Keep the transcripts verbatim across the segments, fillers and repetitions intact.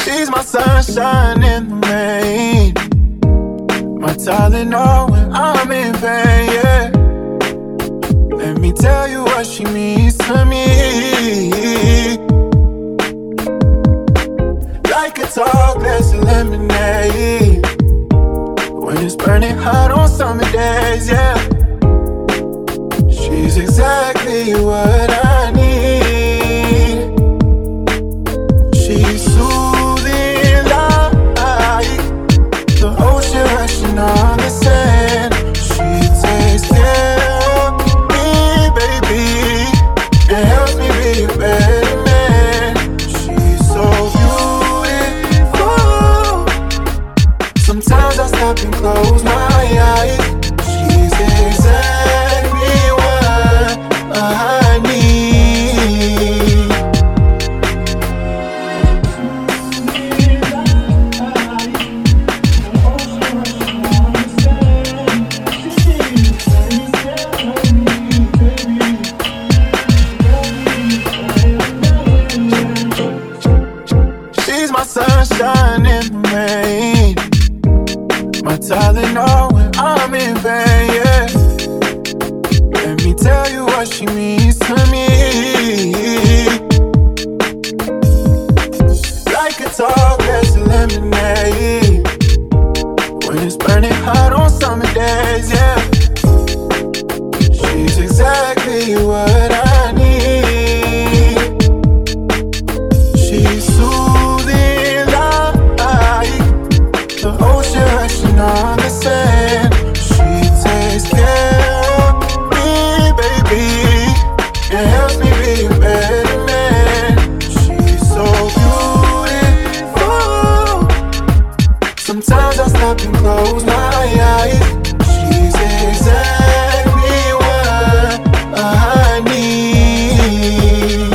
She's my sunshine in the rain, my Tylenol when I'm in pain, yeah. Let me tell you what she means to me. Like a tall glass of lemonade when it's burning hot on summer days, yeah. She's exactly what I need. She's soothing like the ocean rushing on the sand. She takes care of me, baby, and helps me be a better man. She's so beautiful. Sometimes I stop and close my eyes. She's exactly what I need. She's my sunshine in the rain, my Tylenol when I'm in pain, yeah. Let me tell you what she means to me. Like a tall glass of lemonade when it's burning hot on summer days, yeah. She's exactly what I need. She's soothing like the ocean rushing on the sand. She takes care of me, baby, and helps me be a better man. She's so beautiful. Sometimes I stop and close my eyes. She's exactly what I need.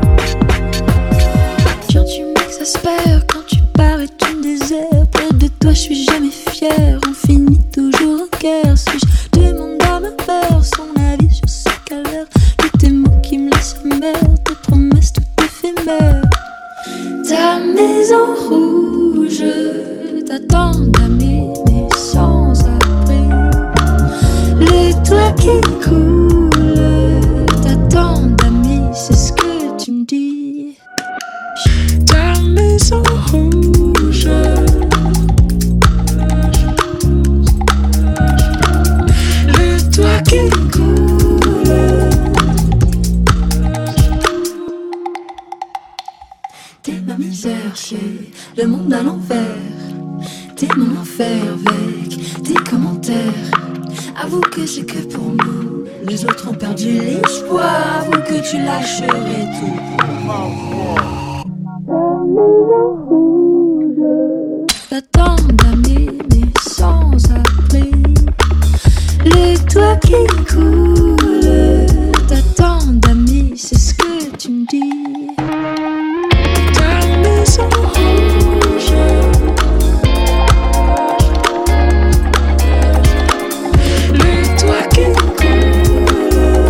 Quand tu m'exaspères, quand tu parais tu me désires. Près de toi je suis jamais fière, on finit toujours en guerre. Si je demande à ma mère son avis sur ce calvaire, que tes mots qui me laissent amère, tes promesses tout éphémères. Ta maison rouge t'attend d'amener sans abri. Le toit qui coule t'attend d'amis, c'est ce que tu me dis. Ta maison rouge, le toit qui coule. T'es ma misère, chérie, le monde à l'envers. T'es mon enfer avec tes commentaires. Avoue que c'est que pour nous, les autres ont perdu l'espoir. Avoue que tu lâcherais tout pour moi. T'attends d'amener sans abri. Le toit qui coule t'attend d'amis, c'est ce que tu me dis. Ta maison rouge, le toit qui coule.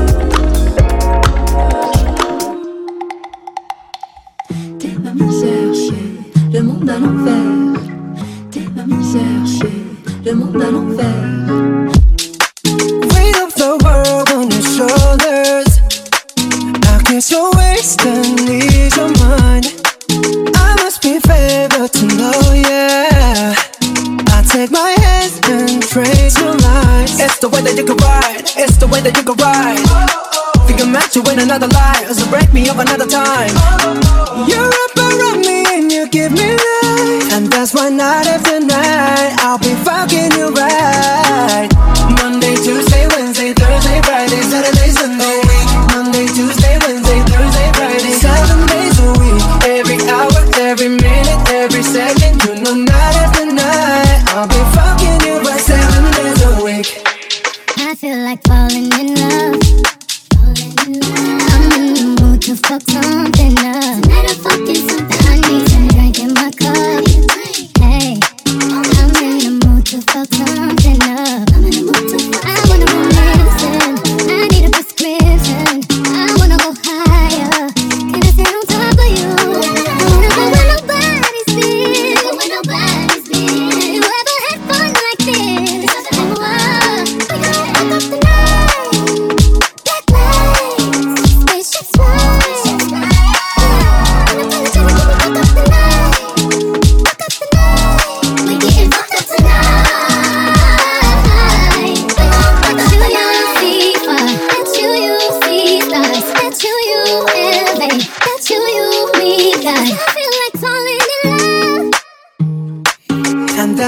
T'es ma misère, chérie, le monde à l'envers. T'es ma misère, chérie, le monde à l'envers. Weight of the world on your shoulders. Now kiss your waist and ease your mind. I must be favored to know, yeah. I take my hands and trace your lines. It's the way that you can ride. It's the way that you can ride. Think I'm meant to win another life, so break me up another time. You're up around me and you give me life, and that's why night after night I'll be fucking you right. Monday, Tuesday, Wednesday, Thursday, Friday, Saturday, Sunday. Monday, Tuesday, Wednesday, Thursday, Friday, seven days a week. Every hour, every minute, every second. You know night after night I'll be fucking you right seven days a week. I feel like falling in love. I'm in the mood to fuck something up. Tonight I'm fucking something. I need some drink in my cup. Hey, I'm in the mood to fuck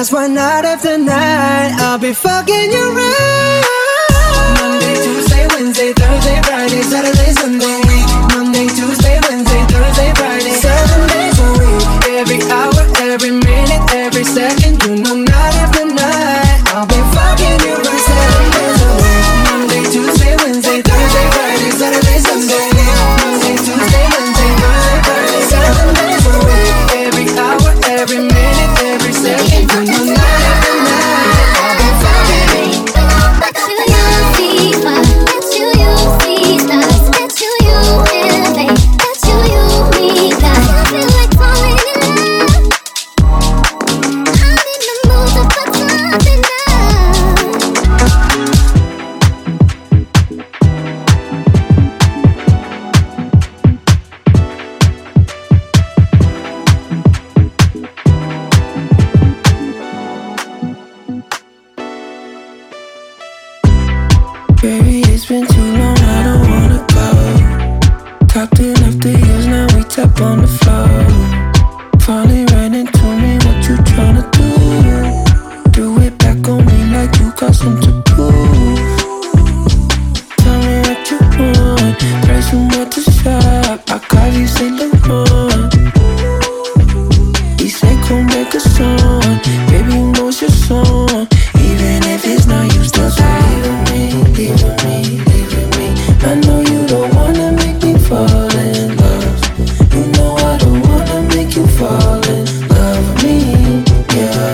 That's why night after night I'll be fucking you right. Monday, Tuesday, Wednesday, Thursday, Friday, Saturday, Sunday. Monday, Tuesday, Wednesday, Thursday, Friday, seven days a week. Every hour, every minute, every second. You know night after night I'll be fucking you right. Seven days a week. Monday, Tuesday, Wednesday, Thursday, Friday, Saturday, Sunday. Monday, Tuesday, Wednesday, Thursday, Friday, seven days a week. Every hour, every minute, every second. You know night after night I'll be fucking you. Let you see stars, let you see stars, let you elevate, let you me that. I feel like falling in love. I'm in the mood to put something down. Baby, it's been too long, I don't wanna go. Talked enough the years, now we tap on the floor. Finally ran into me, what you tryna do? Do it back on me like you got something to prove. Tell me what you want, price and what to shop. I call you Saint Laurent. He said come make a song, baby you know it's your song. Even if it's not you, still leave with me, leave with me, leave with me. I know you don't wanna make me fall in love. You know I don't wanna make you fall in love with me, yeah.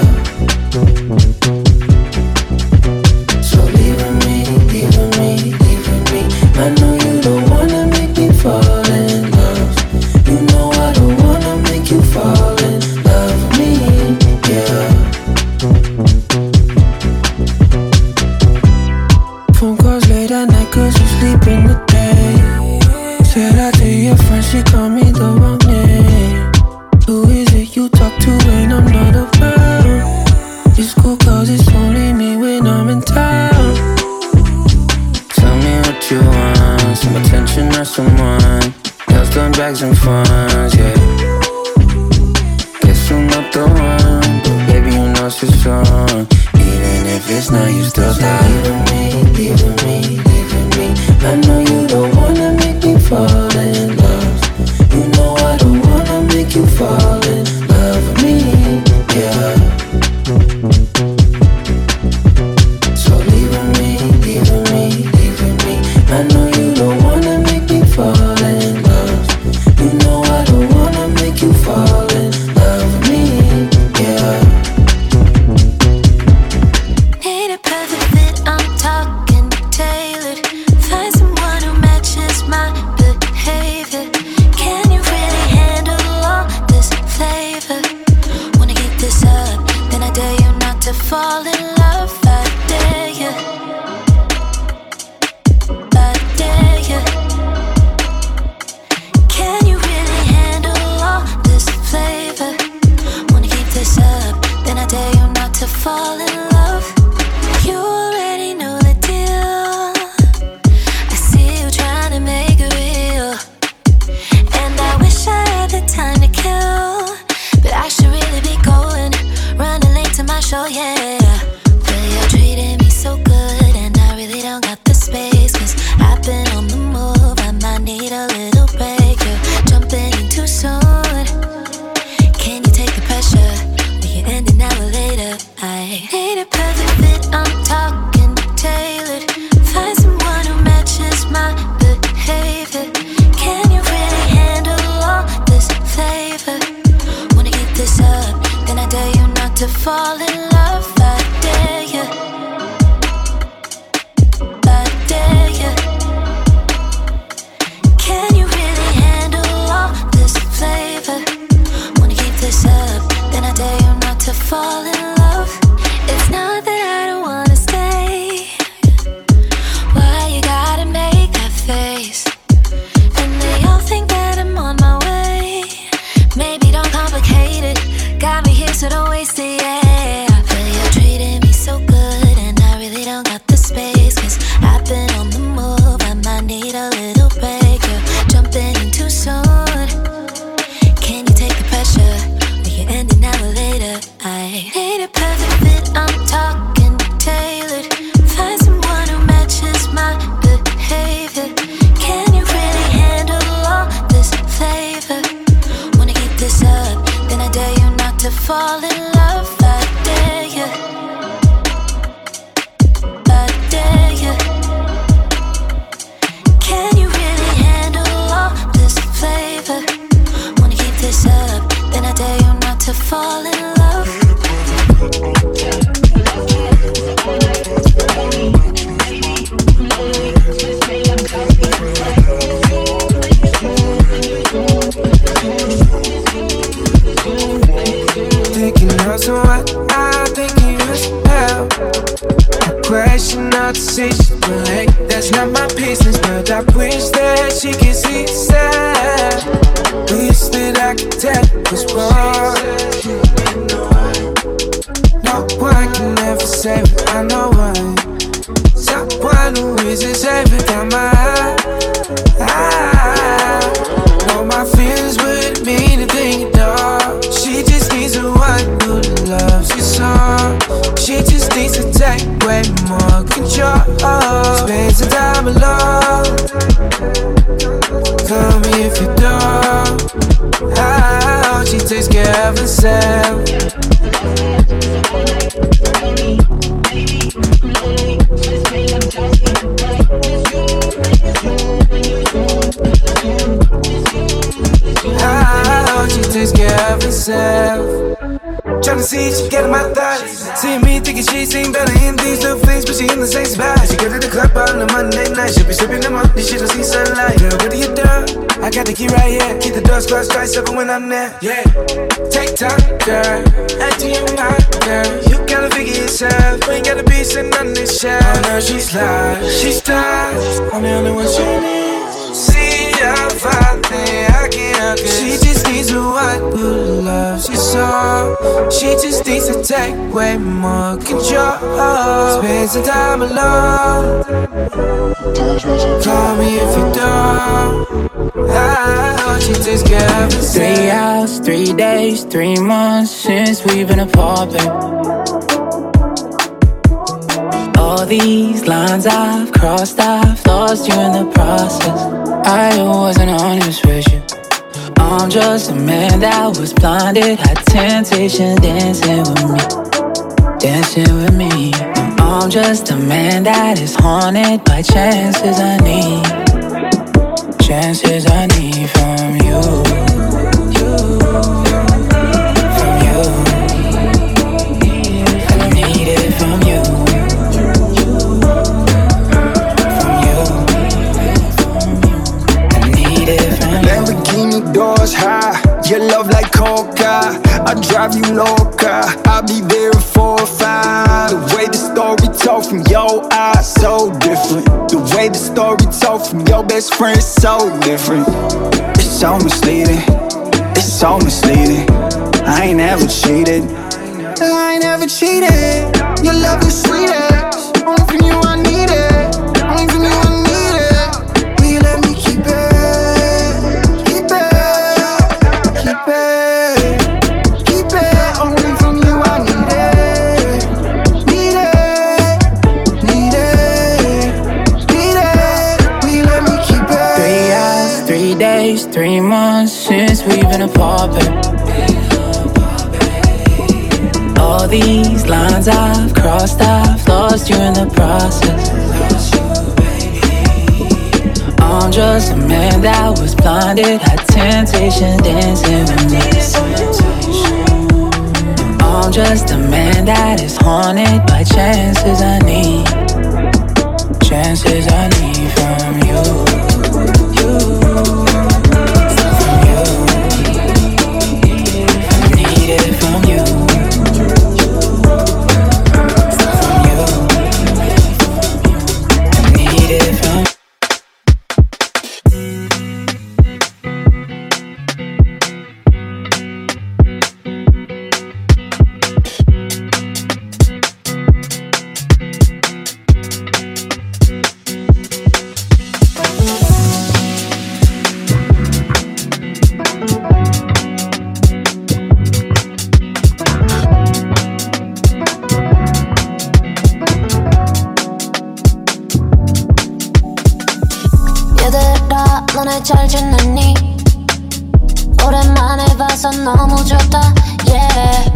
So leave with me, leave with me, leave with me. I know you don't wanna make me fall in love. You know I don't wanna make you fall in love with me, yeah. Phone calls late at night cause you sleep in the day. Said I to your friend, she called me the wrong name. Who is it you talk to when I'm not around? It's cool cause it's only me when I'm in town. Tell me what you want, some attention or someone else done bags and funds, yeah. Guess I'm not the one, but baby you know it's your song. Even if it's not you, still leave with me, leave with me, leave with me. I know you don't wanna make me fall in love. You know I don't wanna make you fall in love with me, yeah. So leave with me, leave with me, leave with me. I know you don't wanna make me fall in love. You know I don't wanna make you fall in love with me, yeah. Need a perfect fit, I'm talking tailored. Find someone who matches my behavior. Can you really handle all this flavor? Wanna keep this up, then I dare you not to fall in love. I dare you, I dare you. Can you really handle all this flavor? Wanna keep this up, then I dare you not to fall in love. You already know the deal. I see you trying to make it real, and I wish I had the time to kill, but I should really be going, running late to my show, yeah. But you're treating me so good, and I really don't got the space, cause I've been on the move, I might need a little break. You're jumping in too soon. Can you take the pressure? We can end it now or later. I need a perfect fit, I'm talking tailored. Find someone who matches my behavior. Can you really handle all this flavor? Wanna keep this up, then I dare you not to fall in love. I dare you, I dare you. Can you really handle all this flavor? Wanna keep this up, then I dare you not to fall in love. It's not that I don't wanna stay. Why you gotta make that face? And they all think that I'm on my way. Maybe don't complicate it. Got me here so don't waste it, yeah. fall in love. I dare you, I dare you. Can you really handle all this flavor? Wanna keep this up, then I dare you not to fall in love. Thinking of so what I think you should have. A question not to see she break. That's not my business, but I wish that she could see sad. Wish that I could tell what's wrong. No one can ever say what I know why. Someone who isn't safe without my eye. I know my feelings wouldn't mean a thing at all. She just needs a one who loves you so. She just needs to take way more control. Spend some time alone. Tell me if you don't. How she takes care of herself. How she takes care of herself. Tryna see she getting my thoughts. Seeing me thinking she seen better in these little things, but she in the same spot. She go to the club on a Monday night. She'll be sipping them up, this shit don't see sunlight. Girl, what do you do? I got the key right here. Keep the doors closed, twice open when I'm there. Yeah, take time, girl. Empty your mind, girl. You gotta figure yourself. You ain't gotta be sitting on this shelf. Oh no, she's lost, she's lost. I'm the only one she needs. See how far I can't help it. She just needs a one who loves you so. She just needs to take way more control. Spend some time alone. Call me if you don't. How she takes care of herself. Three hours, three days, three months since we've been apart, babe. All these lines I've crossed, I've lost you in the process. I wasn't honest with you. I'm just a man that was blinded, had temptation dancing with me, dancing with me. I'm just a man that is haunted by chances I need, chances I need from you, from you. I need it from you. Lamborghini doors high, your love like coca. I drive you loca, I'll be there in four or five. The way the story told from your eyes, so different. The way the story told from your best friend is so different. It's so misleading, it's so misleading. I ain't ever cheated, I ain't ever cheated. Your love is sweetest, only from you I need it, only from you I need it. Will you let me keep it? Keep it, keep it, only from you I need it, need it, need it, need it. Will you let me keep it? Three hours, three days, three months since we've been apart, babe. All these lines I've crossed, I've lost you in the process. I'm just a man that was blinded, had temptation dancing with me. I'm just a man that is haunted by chances I need, chances I need from you, you. From you. I need it from you. From you. I need it from you. 너네 잘 지냈니? 오랜만에 봐서 너무 좋다, yeah.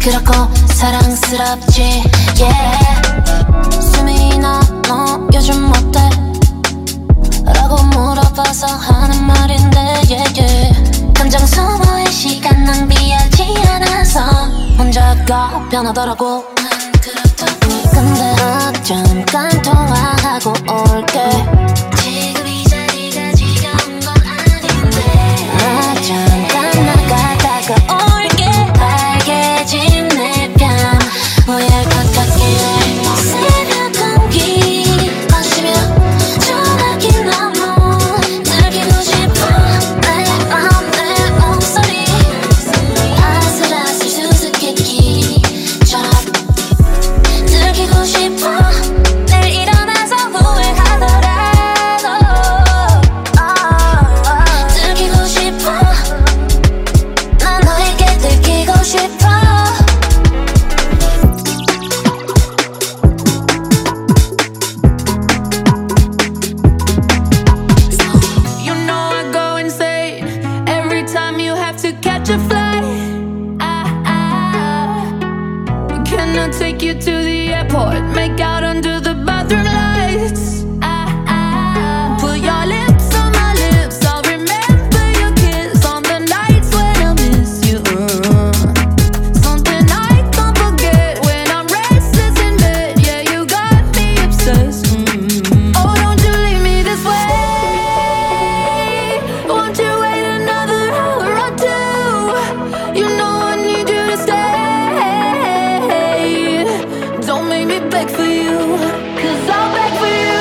그렇고 사랑스럽지 yeah. 수민아 너 요즘 어때? 라고 물어봐서 하는 말인데 yeah, yeah. 감정 소모의 시간 낭비하지 않아서 혼자가 변하더라고 근데 잠깐 통화하고 올게 지금 이 자리가 지겨운 건 아닌데 나 잠깐 나가다가 올게 빨개진 내 뺨 후회할 것 같긴 해 새벽 공기 마시며 전화기 너무 들키고 싶어 내 맘 내 목소리 아슬아슬 수수께끼처럼 들키고 싶어 내일 일어나서 후회하더라도 oh, 들키고 싶어 난 너에게 들키고 싶어 You know I go insane every time you have to catch a flight. I, I cannot take you to the airport, make out under the bathroom lights. I, I put your lips on my lips, I'll remember your kiss on the nights when I miss you. Something I can't forget when I'm restless in bed. Yeah, you got me obsessed. Mm. Oh, don't you leave me this way. Won't you wait another hour or two? You know I need you to stay. Don't make me beg for you, 'cause I'll beg for you.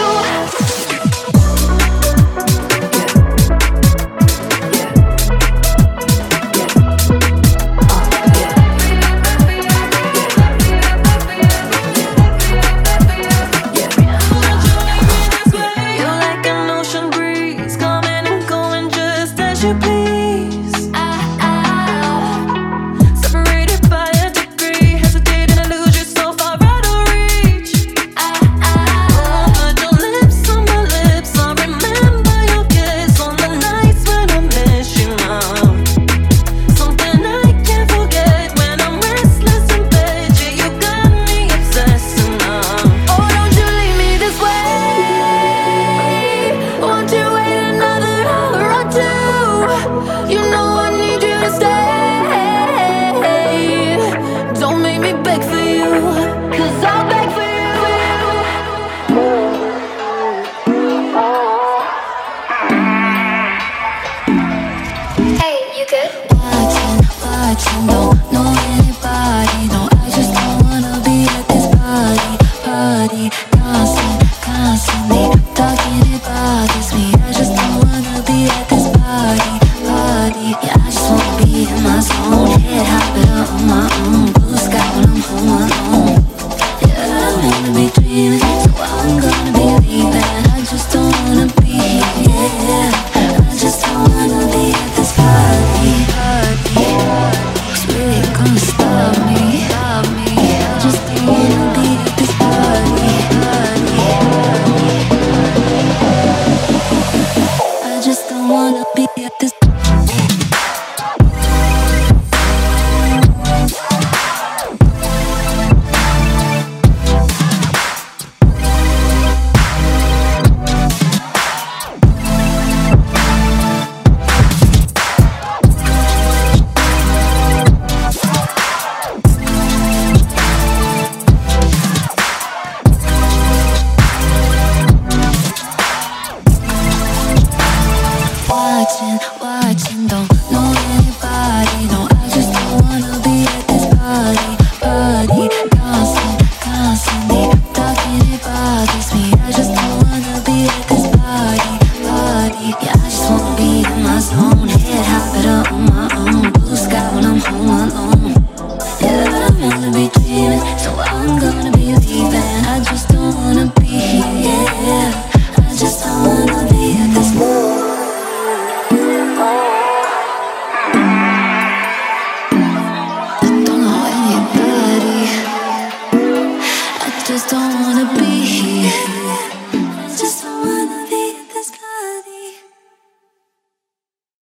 You're like an ocean breeze, coming and going just as you please. I, I, separated by a degree, hesitating to lose you so far out of reach. I, I, put your lips on my lips, I remember your kiss on the nights when I miss you now. Something I can't forget when I'm restless in bed. Yeah, you got me obsessed now. Oh, don't you leave me this way. Won't you wait another hour or two? You know I need you to stay. Don't make me beg for you, 'cause I'll beg for you. Hey, you good? Watching, watching, don't know anybody. No, I just don't wanna be at this party, party. Constant, constantly talking, it bothers me. I just don't wanna be at this party, party. Yeah, I just wanna be in my zone. Head hopping up on my own. Blue sky when I'm home alone. Yeah, I wanna be dreaming, so I'm gonna be leaving. I just don't wanna be here, yeah. I just don't wanna be at this party, party. It's really gonna stop me, stop me. I just don't wanna be at this party, party. I just don't wanna be at this. Watching, watching, don't know anybody. No, I just don't wanna be at this party, party. Constant, constantly talking, it bothers me. I just don't wanna be at this party, party. Yeah, I just wanna be in my zone. Head hop it up on my